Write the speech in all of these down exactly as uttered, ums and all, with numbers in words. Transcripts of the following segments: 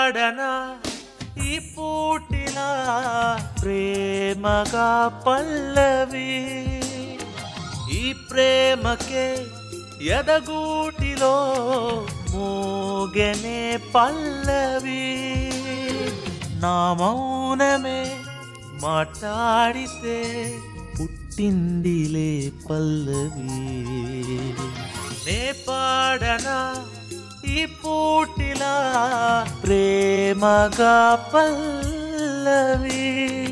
పాడనా ఈ పూటిలా ప్రేమగా పల్లవి ఈ ప్రేమకే ఎదగూటిలో మోగెనే పల్లవి నా మౌనమే మాట్లాడితే పుట్టిందిలే పల్లవి నే పాడనా ఈ పూటిలా ప్రేమగా పల్లవి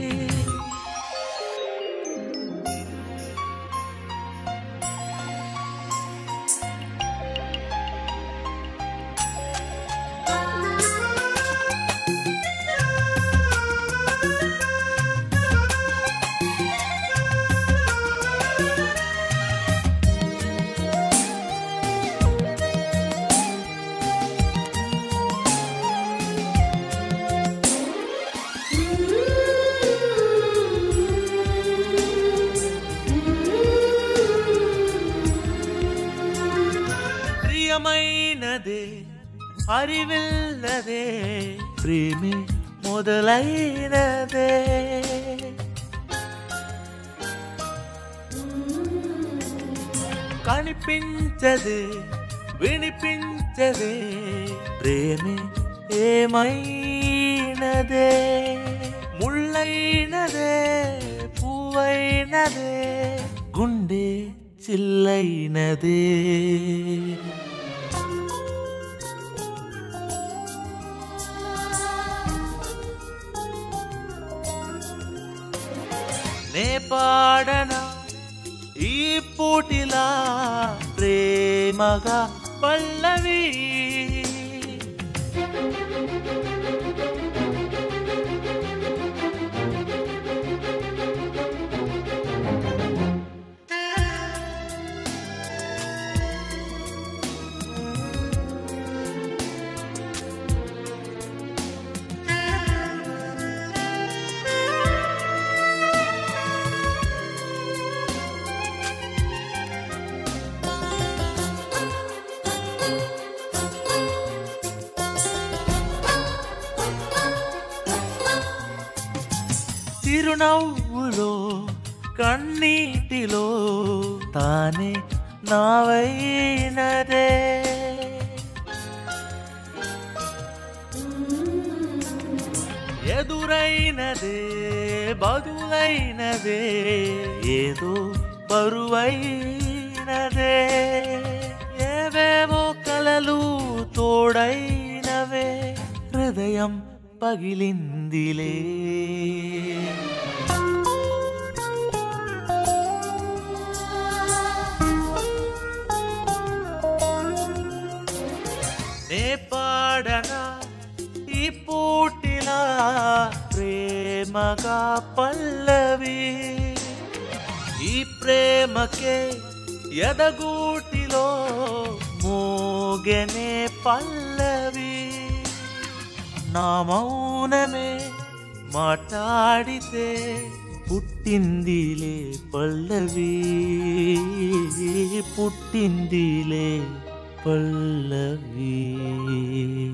ప్రియమైనదే అరివిల్లదే ప్రేమి మొదలైనదే కనిపించదే వినిపించదే ప్రేమి ఏమైనదే ముళ్ళైనదే పువ్వైనదే గుండె చిల్లైనదే నే పాడనా ఈ పూటిలా ప్రేమగా పల్లవి చిరునవ్వులో కన్నీటిలో తానే నావైనదే ఎదురైనదే బదులైనదే ఏదో బరువైనదే ఏవేవో కలలు తోడైనవే హృదయం పగిలిందిలే నే పాడనా ఈ పూటిలా ప్రేమగా పల్లవి ఈ ప్రేమకే ఎదగూటిలో మోగెనే పల్లవి నా మౌనమే మాట్లాడితే పుట్టిందిలే పల్లవి పుట్టిందిలే పల్లవి.